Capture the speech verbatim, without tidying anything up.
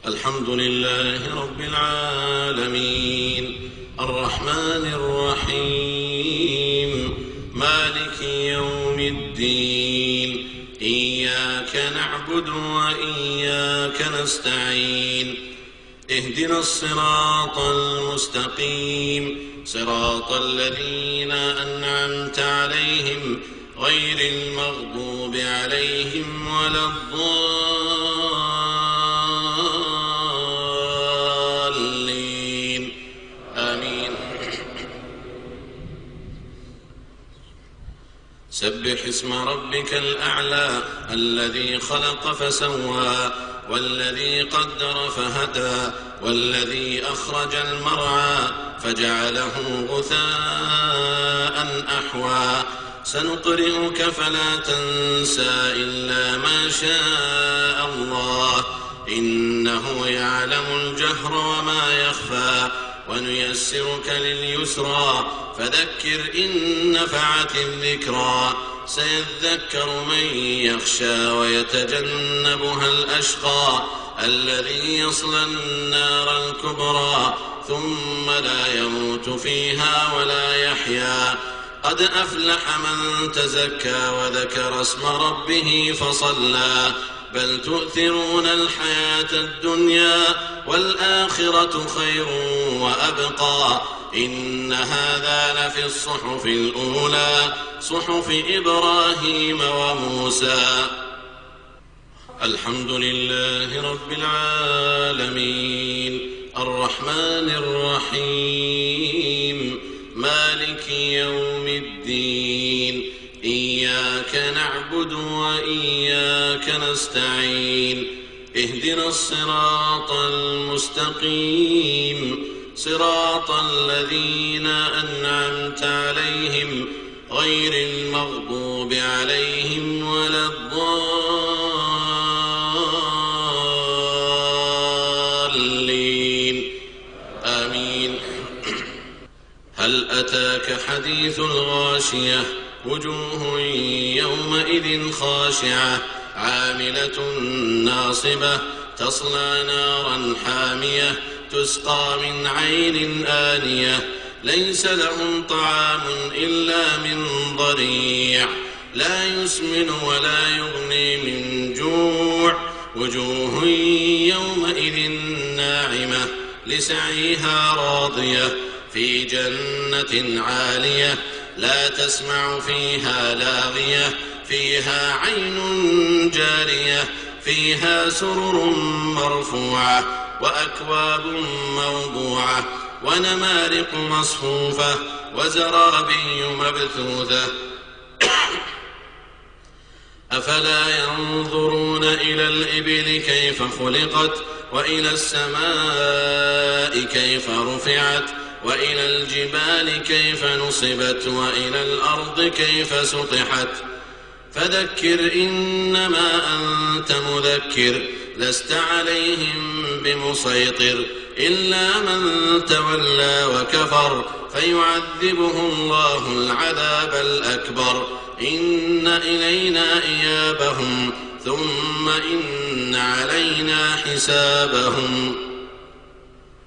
الحمد لله رب العالمين الرحمن الرحيم مالك يوم الدين إياك نعبد وإياك نستعين اهدنا الصراط المستقيم صراط الذين أنعمت عليهم غير المغضوب عليهم ولا الضالين آمين. سبح اسم ربك الأعلى الذي خلق فسوى والذي قدر فهدى والذي أخرج المرعى فجعله غثاء أحوى سنقرئك فلا تنسى إلا ما شاء الله إنه يعلم الجهر وما يخفى ونيسرك لليسرى فذكر إن نفعت الذكرى سيذكر من يخشى ويتجنبها الأشقى الذي يصلى النار الكبرى ثم لا يموت فيها ولا يحيا قد أفلح من تزكى وذكر اسم ربه فصلى بل تؤثرون الحياة الدنيا والآخرة خير وأبقى إن هذا لفي الصحف الأولى صحف إبراهيم وموسى. الحمد لله رب العالمين الرحمن الرحيم مالك يوم الدين إياك نعبد وإياك نستعين اهدنا الصراط المستقيم صراط الذين أنعمت عليهم غير المغضوب عليهم ولا الضالين آمين. هل أتاك حديث الغاشية وجوه يومئذ خاشعة عاملة ناصبة تصلى نارا حامية تسقى من عين آنية ليس لهم طعام إلا من ضريع لا يسمن ولا يغني من جوع وجوه يومئذ ناعمة لسعيها راضية في جنة عالية لا تسمع فيها لاغية فيها عين جارية فيها سرر مرفوعة وأكواب موضوعة ونمارق مصفوفة وزرابي مبثوثة أفلا ينظرون إلى الإبل كيف خلقت وإلى السماء كيف رفعت وإلى الجبال كيف نصبت وإلى الأرض كيف سطحت فذكر إنما أنت مذكر لست عليهم بمسيطر إلا من تولى وكفر فيعذبه الله العذاب الأكبر إن إلينا إيابهم ثم إن علينا حسابهم.